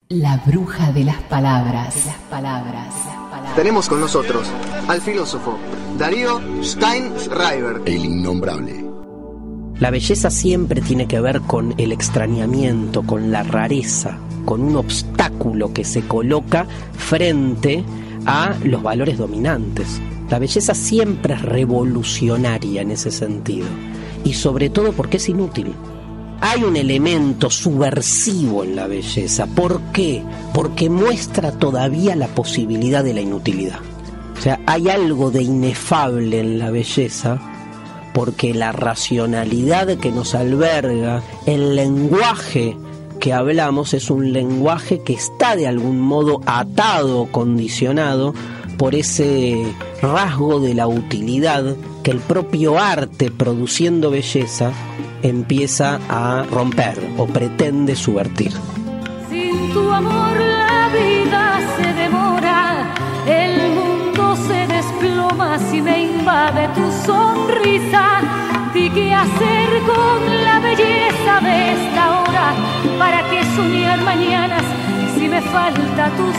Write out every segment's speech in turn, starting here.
La bruja de las palabras. Tenemos con nosotros al filósofo Darío Steinschreiber. El innombrable. La belleza siempre tiene que ver con el extrañamiento, con la rareza, con un obstáculo que se coloca frente a los valores dominantes. La belleza siempre es revolucionaria en ese sentido, y sobre todo porque es inútil. Hay un elemento subversivo en la belleza. ¿Por qué? Porque muestra todavía la posibilidad de la inutilidad. O sea, hay algo de inefable en la belleza, porque la racionalidad que nos alberga, el lenguaje que hablamos, es un lenguaje que está de algún modo atado, condicionado por ese rasgo de la utilidad que el propio arte, produciendo belleza, empieza a romper o pretende subvertir. Sin tu amor la vida se demora, el mundo se desploma si me invade tu sonrisa. Di qué hacer con la belleza de esta hora, para qué soñar mañanas si me falta tu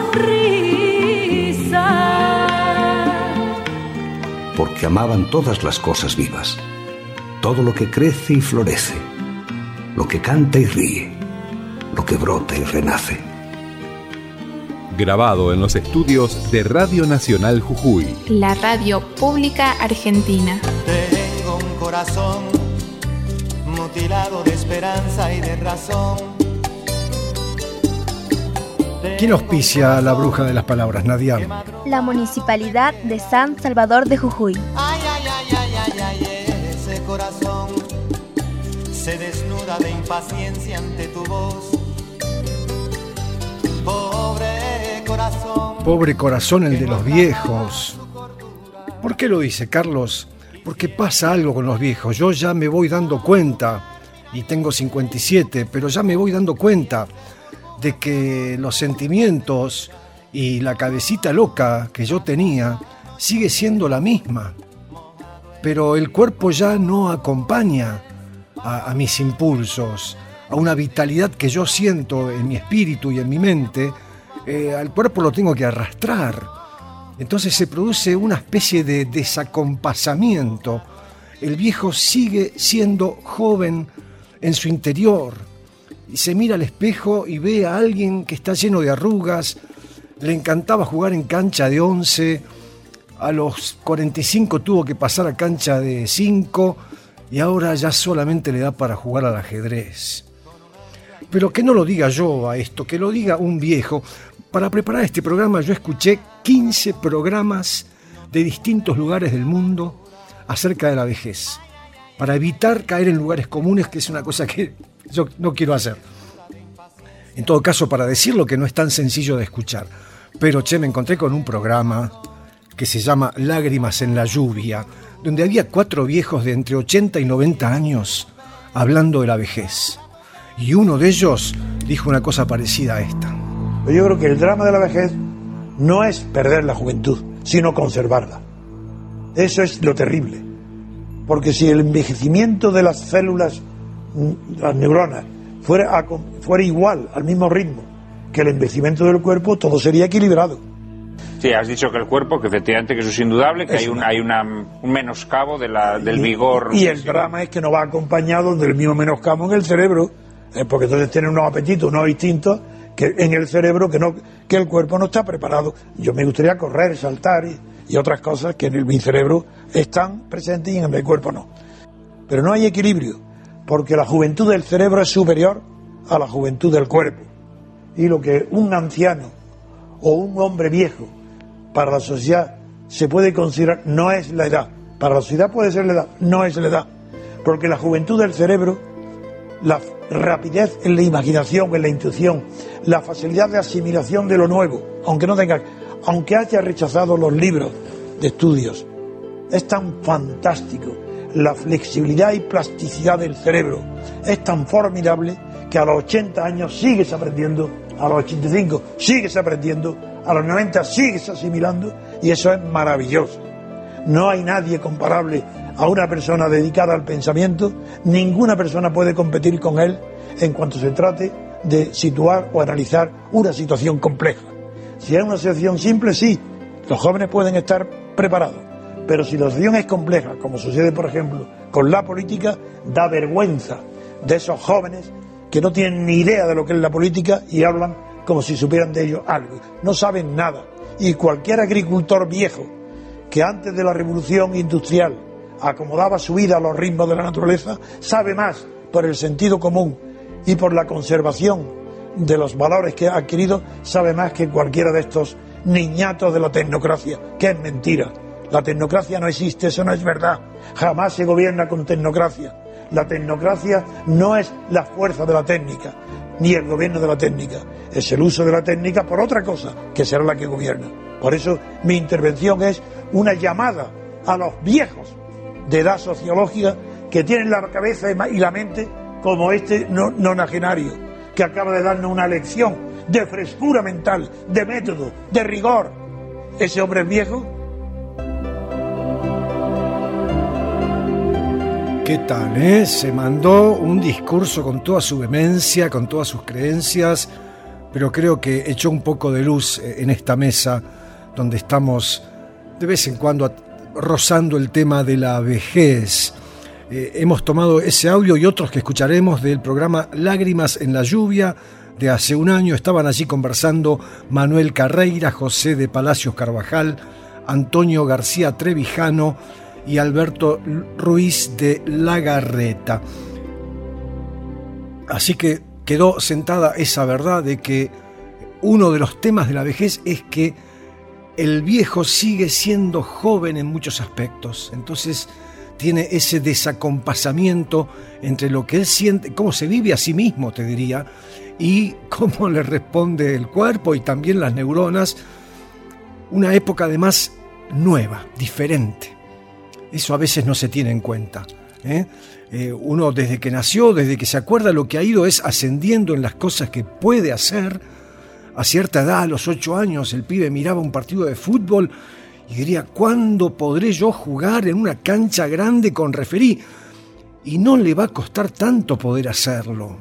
sonrisa. Porque amaban todas las cosas vivas, todo lo que crece y florece, lo que canta y ríe, lo que brota y renace. Grabado en los estudios de Radio Nacional Jujuy, la radio pública argentina. Tengo un corazón mutilado de esperanza y de razón. ¿Quién auspicia La Bruja de las Palabras, Nadia? La Municipalidad de San Salvador de Jujuy. Ay, ay, ay, ay, ay, ay, ese corazón se desnuda de impaciencia ante tu voz. Pobre corazón. Pobre corazón, el de los viejos. ¿Por qué lo dice, Carlos? Porque pasa algo con los viejos. Yo ya me voy dando cuenta, y tengo 57, pero ya me voy dando cuenta de que los sentimientos y la cabecita loca que yo tenía sigue siendo la misma, pero el cuerpo ya no acompaña a mis impulsos, a una vitalidad que yo siento en mi espíritu y en mi mente. Al cuerpo lo tengo que arrastrar, entonces se produce una especie de desacompasamiento. El viejo sigue siendo joven en su interior, y se mira al espejo y ve a alguien que está lleno de arrugas. Le encantaba jugar en cancha de 11, a los 45 tuvo que pasar a cancha de 5 y ahora ya solamente le da para jugar al ajedrez. Pero que no lo diga yo a esto, que lo diga un viejo. Para preparar este programa yo escuché 15 programas de distintos lugares del mundo acerca de la vejez, para evitar caer en lugares comunes, que es una cosa que yo no quiero hacer. En todo caso, para decirlo, que no es tan sencillo de escuchar. Pero, me encontré con un programa que se llama Lágrimas en la lluvia, donde había 4 viejos de entre 80 y 90 años hablando de la vejez. Y uno de ellos dijo una cosa parecida a esta. Yo creo que el drama de la vejez no es perder la juventud, sino conservarla. Eso es lo terrible. Porque si el envejecimiento de las células, las neuronas, fuera igual, al mismo ritmo que el envejecimiento del cuerpo, todo sería equilibrado. Sí, has dicho que el cuerpo, que efectivamente que eso es indudable, que hay un menoscabo del vigor. Y el drama es que no va acompañado del mismo menoscabo en el cerebro, porque entonces tiene unos apetitos, unos instintos que en el cerebro que el cuerpo no está preparado. Yo me gustaría correr, saltar y otras cosas que en mi cerebro están presentes y en el cuerpo no. Pero no hay equilibrio, porque la juventud del cerebro es superior a la juventud del cuerpo. Y lo que un anciano o un hombre viejo para la sociedad se puede considerar no es la edad. Para la sociedad puede ser la edad, no es la edad. Porque la juventud del cerebro, la rapidez en la imaginación, en la intuición, la facilidad de asimilación de lo nuevo, aunque haya rechazado los libros de estudios, es tan fantástico. La flexibilidad y plasticidad del cerebro es tan formidable que a los 80 años sigues aprendiendo, a los 85 sigues aprendiendo, a los 90 sigues asimilando, y eso es maravilloso. No hay nadie comparable a una persona dedicada al pensamiento, ninguna persona puede competir con él en cuanto se trate de situar o analizar una situación compleja. Si es una situación simple, sí, los jóvenes pueden estar preparados, pero si la situación es compleja, como sucede por ejemplo con la política, da vergüenza de esos jóvenes que no tienen ni idea de lo que es la política y hablan como si supieran de ello algo. No saben nada. Y cualquier agricultor viejo que antes de la revolución industrial acomodaba su vida a los ritmos de la naturaleza, sabe más por el sentido común y por la conservación de los valores que ha adquirido, sabe más que cualquiera de estos niñatos de la tecnocracia, que es mentira. La tecnocracia no existe, eso no es verdad. Jamás se gobierna con tecnocracia. La tecnocracia no es la fuerza de la técnica, ni el gobierno de la técnica. Es el uso de la técnica por otra cosa, que será la que gobierna. Por eso mi intervención es una llamada a los viejos de edad sociológica que tienen la cabeza y la mente como este nonagenario, que acaba de darnos una lección de frescura mental, de método, de rigor. Ese hombre es viejo. ¿Qué tal, Se mandó un discurso con toda su vehemencia, con todas sus creencias, pero creo que echó un poco de luz en esta mesa donde estamos de vez en cuando rozando el tema de la vejez. Hemos tomado ese audio y otros que escucharemos del programa Lágrimas en la lluvia de hace un año. Estaban allí conversando Manuel Carreira, José de Palacios Carvajal, Antonio García Trevijano y Alberto Ruiz de Lagarreta. Así que quedó sentada esa verdad de que uno de los temas de la vejez es que el viejo sigue siendo joven en muchos aspectos. Entonces tiene ese desacompasamiento entre lo que él siente, cómo se vive a sí mismo, te diría, y cómo le responde el cuerpo y también las neuronas. Una época además nueva, diferente. Eso a veces no se tiene en cuenta. Uno desde que nació, desde que se acuerda, lo que ha ido es ascendiendo en las cosas que puede hacer. A cierta edad, a los 8 años, el pibe miraba un partido de fútbol y diría, ¿cuándo podré yo jugar en una cancha grande con referí? Y no le va a costar tanto poder hacerlo.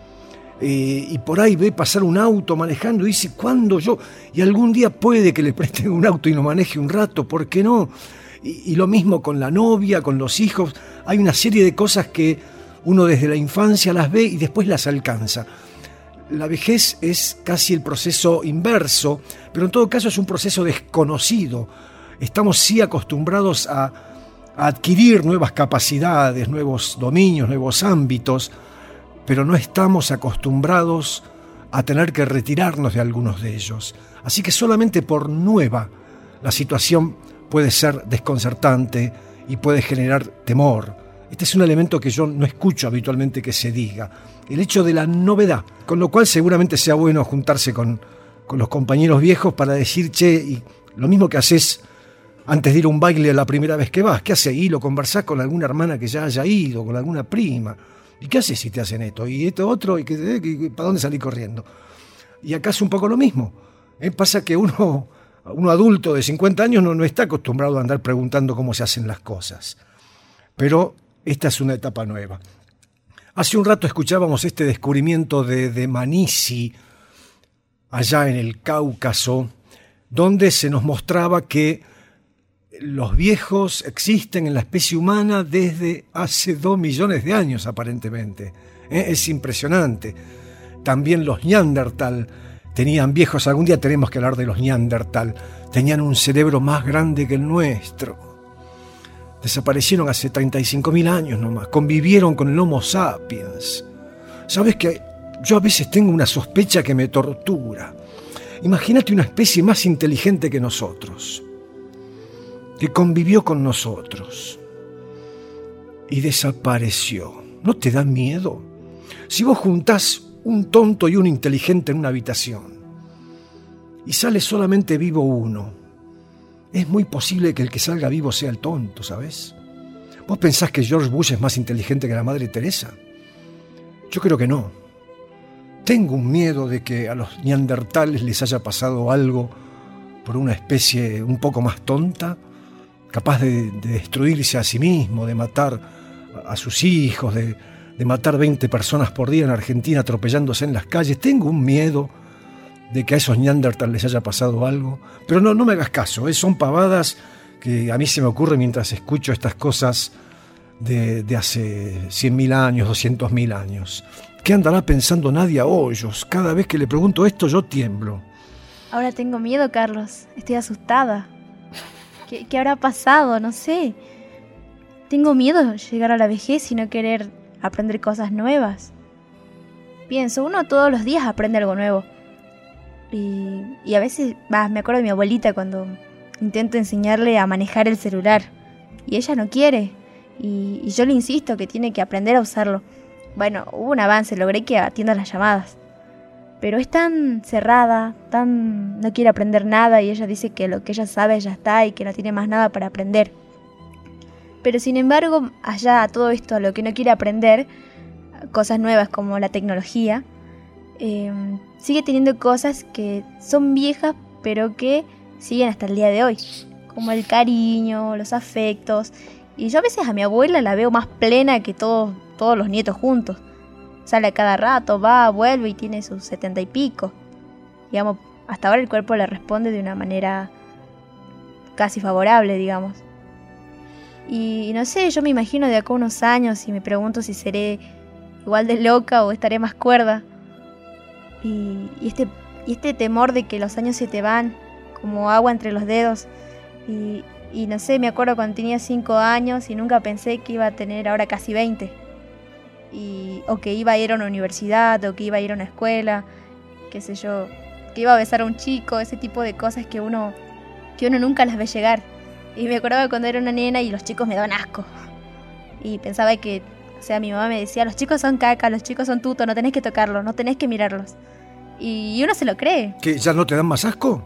Y por ahí ve pasar un auto manejando y dice, ¿cuándo yo? Y algún día puede que le presten un auto y lo maneje un rato, ¿por qué no? Y lo mismo con la novia, con los hijos. Hay una serie de cosas que uno desde la infancia las ve y después las alcanza. La vejez es casi el proceso inverso, pero en todo caso es un proceso desconocido. Estamos sí acostumbrados a adquirir nuevas capacidades, nuevos dominios, nuevos ámbitos, pero no estamos acostumbrados a tener que retirarnos de algunos de ellos. Así que solamente por nueva la situación puede ser desconcertante y puede generar temor. Este es un elemento que yo no escucho habitualmente que se diga. El hecho de la novedad, con lo cual seguramente sea bueno juntarse con los compañeros viejos para decir, che, y lo mismo que haces antes de ir a un baile la primera vez que vas, ¿qué haces ahí? Lo conversás con alguna hermana que ya haya ido, con alguna prima. ¿Y qué haces si te hacen esto? Y esto otro, ¿y para dónde salís corriendo? Y acá es un poco lo mismo. Pasa que uno adulto de 50 años no está acostumbrado a andar preguntando cómo se hacen las cosas. Pero esta es una etapa nueva. Hace un rato escuchábamos este descubrimiento de Manisi, allá en el Cáucaso, donde se nos mostraba que los viejos existen en la especie humana desde hace 2 millones de años, aparentemente. Es impresionante. También los Neandertal tenían viejos, algún día tenemos que hablar de los Neandertal, tenían un cerebro más grande que el nuestro. Desaparecieron hace 35.000 años nomás, convivieron con el Homo sapiens. ¿Sabes que yo a veces tengo una sospecha que me tortura? Imagínate una especie más inteligente que nosotros, que convivió con nosotros y desapareció. ¿No te da miedo? Si vos juntás un tonto y un inteligente en una habitación y sale solamente vivo uno, es muy posible que el que salga vivo sea el tonto, ¿sabes? ¿Vos pensás que George Bush es más inteligente que la Madre Teresa? Yo creo que no. Tengo un miedo de que a los neandertales les haya pasado algo por una especie un poco más tonta, capaz de destruirse a sí mismo, de matar a sus hijos, de de matar 20 personas por día en Argentina atropellándose en las calles. Tengo un miedo de que a esos Neandertal les haya pasado algo. Pero no me hagas caso, son pavadas que a mí se me ocurren mientras escucho estas cosas de hace 100.000 años, 200.000 años. ¿Qué andará pensando Nadia Hoyos? Cada vez que le pregunto esto yo tiemblo. Ahora tengo miedo, Carlos. Estoy asustada. ¿Qué habrá pasado? No sé. Tengo miedo de llegar a la vejez y no querer aprender cosas nuevas. Pienso, uno todos los días aprende algo nuevo. Y a veces, me acuerdo de mi abuelita cuando intento enseñarle a manejar el celular. Y ella no quiere. Y yo le insisto que tiene que aprender a usarlo. Bueno, hubo un avance, logré que atienda las llamadas. Pero es tan cerrada, no quiere aprender nada y ella dice que lo que ella sabe ya está y que no tiene más nada para aprender. Pero sin embargo, allá a todo esto, a lo que no quiere aprender, cosas nuevas como la tecnología, sigue teniendo cosas que son viejas pero que siguen hasta el día de hoy. Como el cariño, los afectos. Y yo a veces a mi abuela la veo más plena que todos los nietos juntos. Sale a cada rato, va, vuelve y tiene sus 70 y pico. Digamos, hasta ahora el cuerpo le responde de una manera casi favorable, digamos. Y no sé, yo me imagino de acá a unos años y me pregunto si seré igual de loca o estaré más cuerda. Y este temor de que los años se te van como agua entre los dedos. Y no sé, me acuerdo cuando tenía 5 años y nunca pensé que iba a tener ahora casi 20. O que iba a ir a una universidad, o que iba a ir a una escuela, qué sé yo, que iba a besar a un chico, ese tipo de cosas que uno nunca las ve llegar. Y me acordaba cuando era una nena y los chicos me daban asco. Y pensaba que, mi mamá me decía, los chicos son caca, los chicos son tuto, no tenés que tocarlos, no tenés que mirarlos. Y uno se lo cree. ¿Que ya no te dan más asco?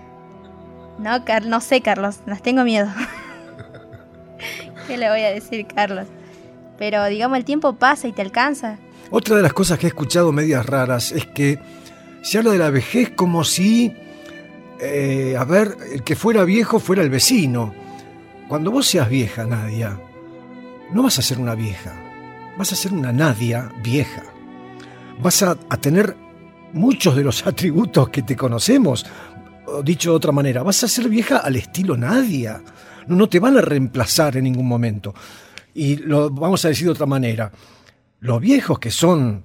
No sé, Carlos, las tengo miedo. ¿Qué le voy a decir, Carlos? Pero, digamos, el tiempo pasa y te alcanza. Otra de las cosas que he escuchado medias raras es que se habla de la vejez como si, el que fuera viejo fuera el vecino. Cuando vos seas vieja, Nadia, no vas a ser una vieja, vas a ser una Nadia vieja. Vas a tener muchos de los atributos que te conocemos. Dicho de otra manera, vas a ser vieja al estilo Nadia. No te van a reemplazar en ningún momento. Y lo vamos a decir de otra manera. Los viejos que son,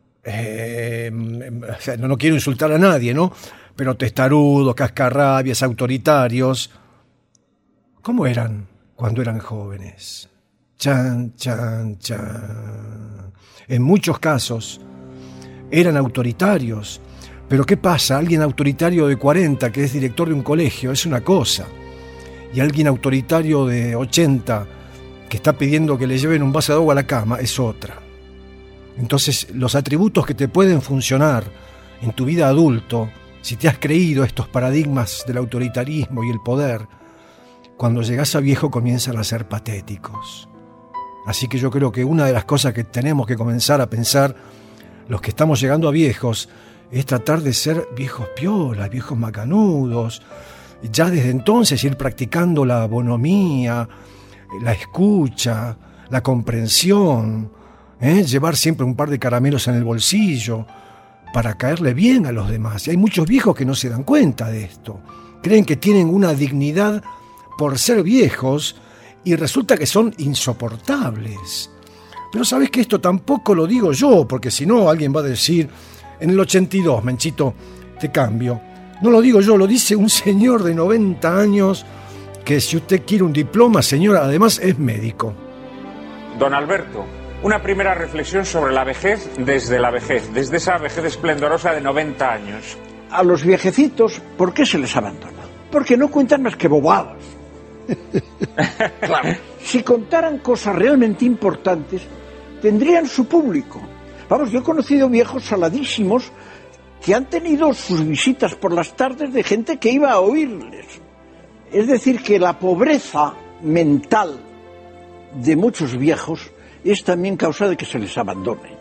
no quiero insultar a nadie, ¿no? Pero testarudos, cascarrabias, autoritarios, ¿cómo eran cuando eran jóvenes? Chan, chan, chan. En muchos casos eran autoritarios. Pero ¿qué pasa? Alguien autoritario de 40 que es director de un colegio es una cosa. Y alguien autoritario de 80 que está pidiendo que le lleven un vaso de agua a la cama es otra. Entonces, los atributos que te pueden funcionar en tu vida adulto, si te has creído estos paradigmas del autoritarismo y el poder, cuando llegas a viejo comienzan a ser patéticos. Así que yo creo que una de las cosas que tenemos que comenzar a pensar los que estamos llegando a viejos es tratar de ser viejos piolas, viejos macanudos, ya desde entonces ir practicando la bonomía, la escucha, la comprensión, llevar siempre un par de caramelos en el bolsillo para caerle bien a los demás. Y hay muchos viejos que no se dan cuenta de esto. Creen que tienen una dignidad por ser viejos y resulta que son insoportables. Pero sabes que esto tampoco lo digo yo, porque si no alguien va a decir, en el 82, Menchito, te cambio. No lo digo yo, lo dice un señor de 90 años que si usted quiere un diploma, señora, además es médico. Don Alberto, una primera reflexión sobre la vejez, desde esa vejez esplendorosa de 90 años. A los viejecitos, ¿por qué se les abandona? Porque no cuentan más que bobadas. Claro, si contaran cosas realmente importantes, tendrían su público. Vamos, yo he conocido viejos saladísimos que han tenido sus visitas por las tardes de gente que iba a oírles. Es decir, que la pobreza mental de muchos viejos es también causa de que se les abandone.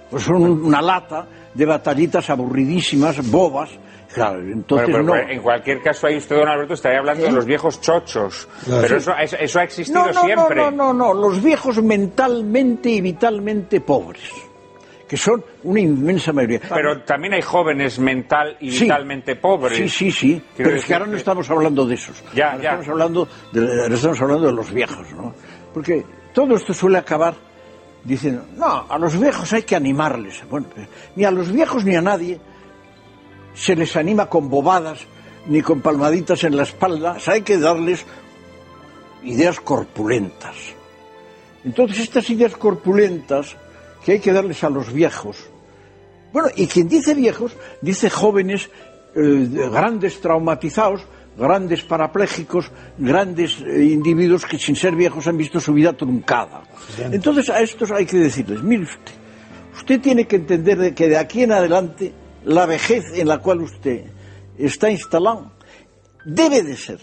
Pues son una lata de batallitas aburridísimas, bobas. Claro, entonces pero, no. En cualquier caso, ahí usted, don Alberto, estaría hablando de los viejos chochos. Claro. Pero eso ha existido siempre. No, los viejos mentalmente y vitalmente pobres, que son una inmensa mayoría. Pero también hay jóvenes mental y vitalmente pobres. Sí. Pero es que ahora no estamos hablando de esos. Estamos hablando de los viejos, ¿no? Porque todo esto suele acabar diciendo, no, a los viejos hay que animarles. Bueno, ni a los viejos ni a nadie se les anima con bobadas ni con palmaditas en la espalda. O sea, hay que darles ideas corpulentas. Entonces estas ideas corpulentas que hay que darles a los viejos, bueno, y quien dice viejos dice jóvenes grandes traumatizados, grandes parapléjicos, grandes individuos que sin ser viejos han visto su vida truncada. Entonces a estos hay que decirles, mire usted tiene que entender que de aquí en adelante la vejez en la cual usted está instalado debe de ser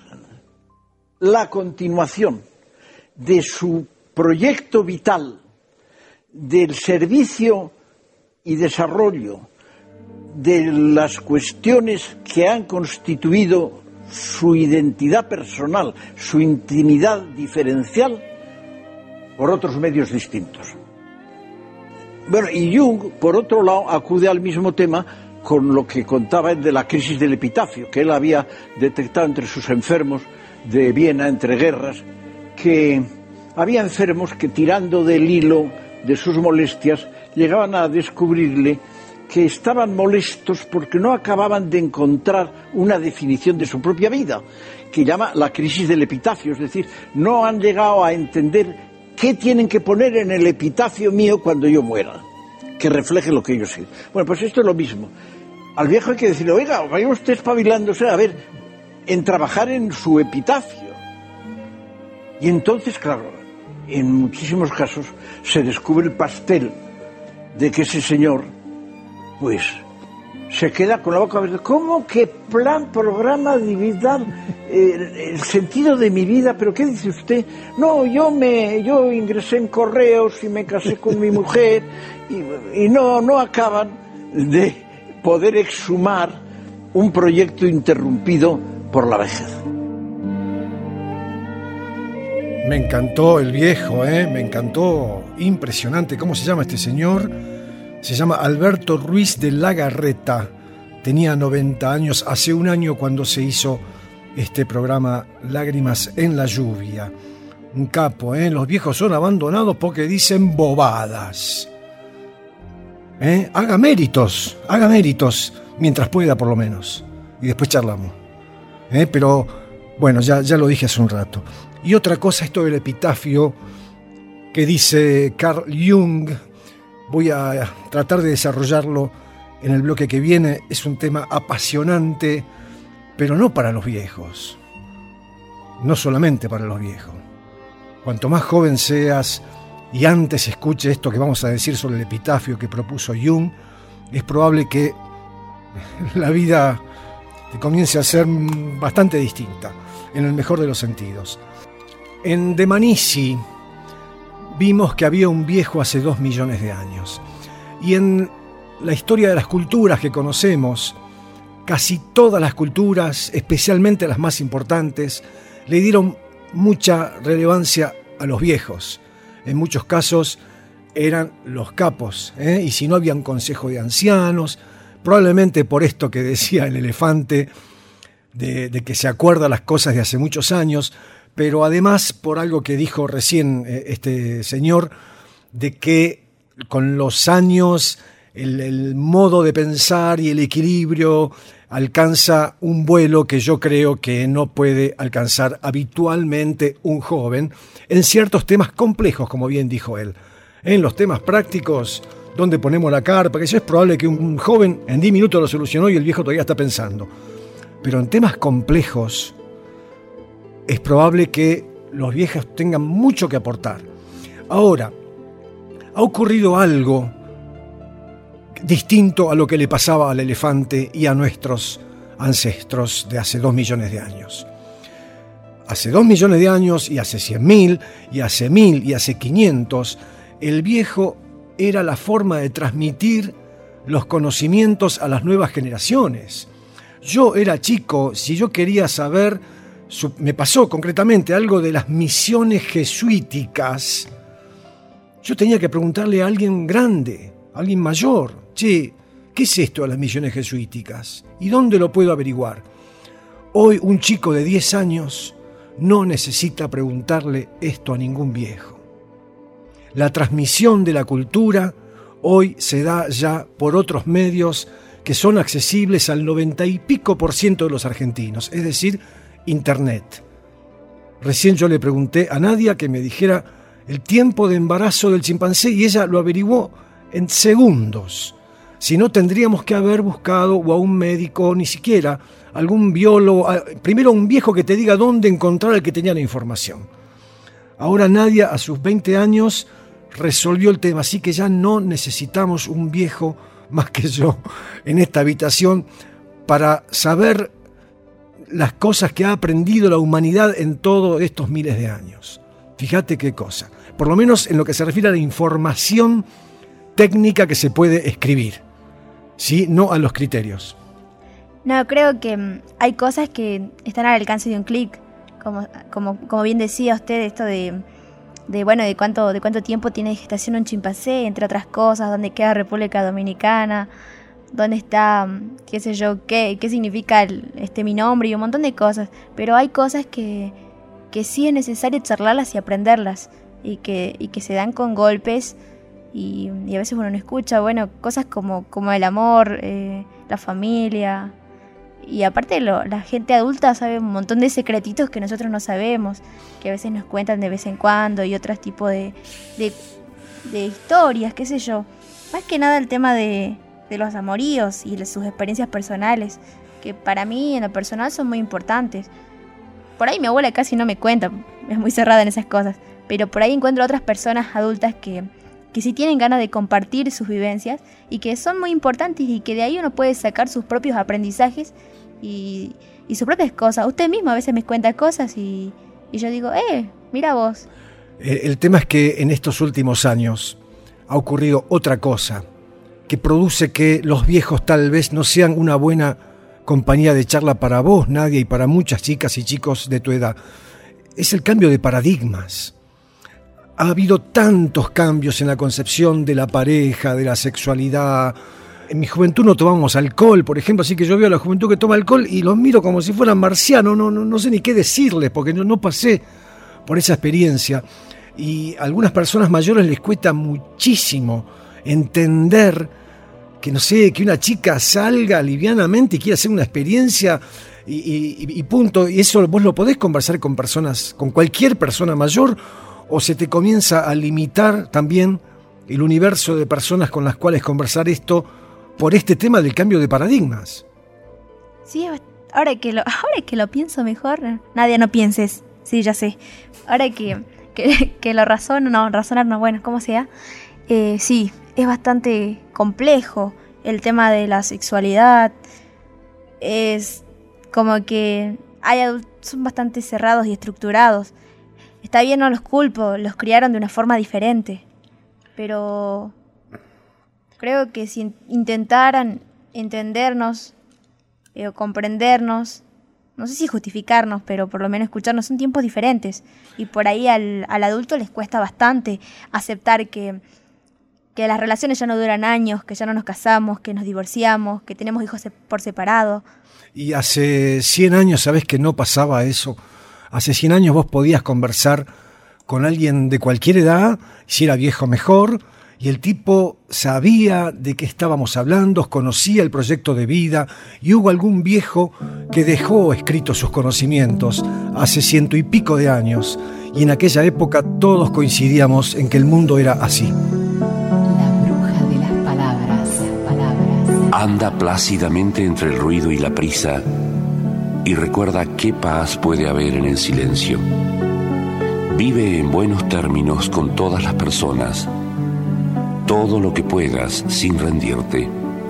la continuación de su proyecto vital, del servicio y desarrollo de las cuestiones que han constituido su identidad personal, su intimidad diferencial, por otros medios distintos. Bueno, y Jung, por otro lado, acude al mismo tema con lo que contaba él de la crisis del epitafio, que él había detectado entre sus enfermos de Viena, entre guerras, que había enfermos que, tirando del hilo de sus molestias, llegaban a descubrirle que estaban molestos porque no acababan de encontrar una definición de su propia vida, que llama la crisis del epitafio, es decir, no han llegado a entender qué tienen que poner en el epitafio mío cuando yo muera, que refleje lo que ellos siguen. Bueno, pues esto es lo mismo. Al viejo hay que decirle, oiga, vaya usted espabilándose, a ver, en trabajar en su epitafio. Y entonces, claro, en muchísimos casos se descubre el pastel de que ese señor, pues, se queda con la boca abierta. ¿Cómo que plan, programa de vida, el sentido de mi vida? ¿Pero qué dice usted? No, yo ingresé en correos y me casé con mi mujer y no acaban de poder exhumar un proyecto interrumpido por la vejez. Me encantó el viejo, me encantó, impresionante. ¿Cómo se llama este señor? Se llama Alberto Ruiz de Lagarreta. Tenía 90 años, hace un año cuando se hizo este programa Lágrimas en la lluvia. Un capo, Los viejos son abandonados porque dicen bobadas. Haga méritos, mientras pueda por lo menos. Y después charlamos. Pero, bueno, ya lo dije hace un rato. Y otra cosa, esto del epitafio que dice Carl Jung, voy a tratar de desarrollarlo en el bloque que viene. Es un tema apasionante, pero no para los viejos. No solamente para los viejos. Cuanto más joven seas y antes escuche esto que vamos a decir sobre el epitafio que propuso Jung, es probable que la vida te comience a ser bastante distinta, en el mejor de los sentidos. En De Manisi vimos que había un viejo hace 2 millones de años. Y en la historia de las culturas que conocemos, casi todas las culturas, especialmente las más importantes, le dieron mucha relevancia a los viejos. En muchos casos eran los capos, y si no había un consejo de ancianos, probablemente por esto que decía el elefante, de que se acuerda las cosas de hace muchos años, pero además por algo que dijo recién este señor, de que con los años el modo de pensar y el equilibrio alcanza un vuelo que yo creo que no puede alcanzar habitualmente un joven en ciertos temas complejos, como bien dijo él. En los temas prácticos, donde ponemos la carpa, que eso es probable que un joven en 10 minutos lo solucionó y el viejo todavía está pensando. Pero en temas complejos es probable que los viejos tengan mucho que aportar. Ahora, ha ocurrido algo distinto a lo que le pasaba al elefante y a nuestros ancestros de hace 2 millones de años. Hace 2 millones de años y hace 100.000 y hace 1.000 y hace 500, el viejo era la forma de transmitir los conocimientos a las nuevas generaciones. Yo era chico, si yo quería saber, me pasó concretamente algo de las misiones jesuíticas, yo tenía que preguntarle a alguien grande, a alguien mayor, che, ¿qué es esto de las misiones jesuíticas? ¿Y dónde lo puedo averiguar? Hoy un chico de 10 años no necesita preguntarle esto a ningún viejo. La transmisión de la cultura hoy se da ya por otros medios que son accesibles al 90 y pico % de los argentinos, es decir, Internet. Recién yo le pregunté a Nadia que me dijera el tiempo de embarazo del chimpancé y ella lo averiguó en segundos. Si no, tendríamos que haber buscado o a un médico, ni siquiera algún biólogo, primero un viejo que te diga dónde encontrar al que tenía la información. Ahora Nadia, a sus 20 años, resolvió el tema, así que ya no necesitamos un viejo más que yo en esta habitación para saber las cosas que ha aprendido la humanidad en todos estos miles de años. Fíjate qué cosa. Por lo menos en lo que se refiere a la información técnica que se puede escribir, ¿sí? No a los criterios. No, creo que hay cosas que están al alcance de un clic, como bien decía usted, esto de cuánto tiempo tiene de gestación un chimpancé, entre otras cosas, dónde queda República Dominicana, dónde está, qué sé yo, qué significa mi nombre y un montón de cosas. Pero hay cosas que sí es necesario charlarlas y aprenderlas, y que se dan con golpes, y a veces uno no escucha, cosas como el amor, la familia. Y aparte la gente adulta sabe un montón de secretitos que nosotros no sabemos, que a veces nos cuentan de vez en cuando, y otros tipos de historias, qué sé yo. Más que nada el tema de los amoríos y sus experiencias personales, que para mí en lo personal son muy importantes. Por ahí mi abuela casi no me cuenta, es muy cerrada en esas cosas, pero por ahí encuentro otras personas adultas que sí tienen ganas de compartir sus vivencias y que son muy importantes, y que de ahí uno puede sacar sus propios aprendizajes y sus propias cosas. Usted mismo a veces me cuenta cosas y yo digo, mira vos. El tema es que en estos últimos años ha ocurrido otra cosa que produce que los viejos tal vez no sean una buena compañía de charla para vos, Nadia, y para muchas chicas y chicos de tu edad. Es el cambio de paradigmas. Ha habido tantos cambios en la concepción de la pareja, de la sexualidad. En mi juventud no tomábamos alcohol, por ejemplo, así que yo veo a la juventud que toma alcohol y los miro como si fueran marcianos, no sé ni qué decirles, porque no pasé por esa experiencia. Y a algunas personas mayores les cuesta muchísimo entender que, no sé, que una chica salga livianamente y quiera hacer una experiencia y punto. Y eso vos lo podés conversar con personas, con cualquier persona mayor, o se te comienza a limitar también el universo de personas con las cuales conversar esto por este tema del cambio de paradigmas. Sí, ahora que lo pienso mejor, Nadia, no pienses, sí, ya sé. Ahora que lo razonar no, bueno, como sea, sí, es bastante complejo el tema de la sexualidad. Es como que son bastante cerrados y estructurados. Está bien, no los culpo, los criaron de una forma diferente, pero creo que si intentaran entendernos o comprendernos, no sé si justificarnos, pero por lo menos escucharnos, son tiempos diferentes, y por ahí al adulto les cuesta bastante aceptar que las relaciones ya no duran años, que ya no nos casamos, que nos divorciamos, que tenemos hijos por separado. Y hace 100 años, ¿sabés que no pasaba eso? Hace 100 años vos podías conversar con alguien de cualquier edad, si era viejo mejor, y el tipo sabía de qué estábamos hablando, conocía el proyecto de vida, y hubo algún viejo que dejó escritos sus conocimientos hace 100 y pico de años, y en aquella época todos coincidíamos en que el mundo era así. La bruja de las palabras. Anda plácidamente entre el ruido y la prisa, y recuerda qué paz puede haber en el silencio. Vive en buenos términos con todas las personas, todo lo que puedas sin rendirte.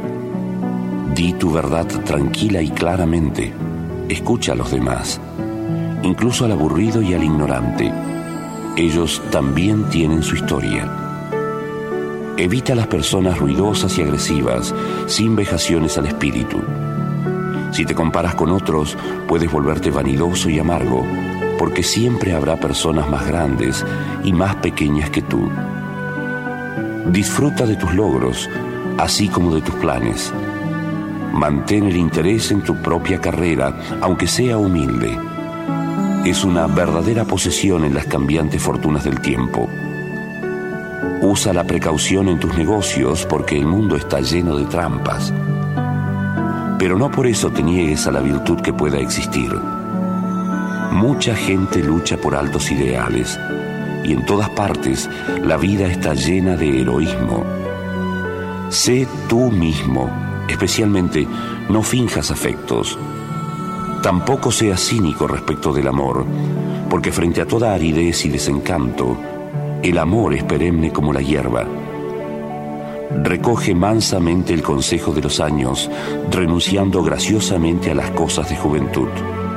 Di tu verdad tranquila y claramente. Escucha a los demás, incluso al aburrido y al ignorante. Ellos también tienen su historia. Evita las personas ruidosas y agresivas, sin vejaciones al espíritu. Si te comparas con otros, puedes volverte vanidoso y amargo, porque siempre habrá personas más grandes y más pequeñas que tú. Disfruta de tus logros, así como de tus planes. Mantén el interés en tu propia carrera, aunque sea humilde. Es una verdadera posesión en las cambiantes fortunas del tiempo. Usa la precaución en tus negocios, porque el mundo está lleno de trampas. Pero no por eso te niegues a la virtud que pueda existir. Mucha gente lucha por altos ideales, y en todas partes la vida está llena de heroísmo. Sé tú mismo, especialmente no finjas afectos. Tampoco seas cínico respecto del amor, porque frente a toda aridez y desencanto, el amor es perenne como la hierba. Recoge mansamente el consejo de los años, renunciando graciosamente a las cosas de juventud.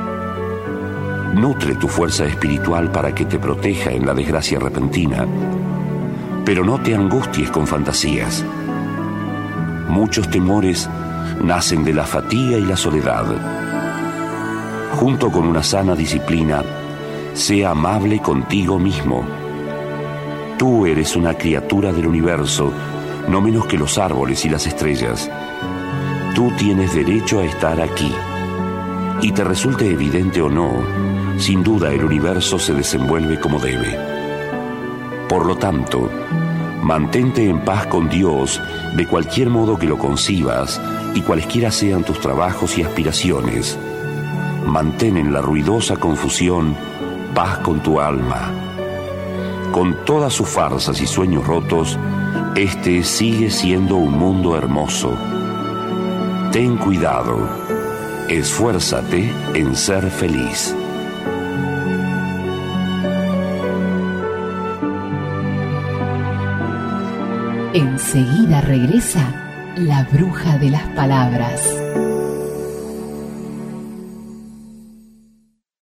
Nutre tu fuerza espiritual para que te proteja en la desgracia repentina, pero no te angusties con fantasías. Muchos temores nacen de la fatiga y la soledad. Junto con una sana disciplina, sea amable contigo mismo. Tú eres una criatura del universo, no menos que los árboles y las estrellas. Tú tienes derecho a estar aquí. Y te resulte evidente o no, sin duda el universo se desenvuelve como debe. Por lo tanto, mantente en paz con Dios de cualquier modo que lo concibas y cualesquiera sean tus trabajos y aspiraciones. Mantén en la ruidosa confusión paz con tu alma. Con todas sus farsas y sueños rotos, este sigue siendo un mundo hermoso. Ten cuidado, esfuérzate en ser feliz. Enseguida regresa la bruja de las palabras.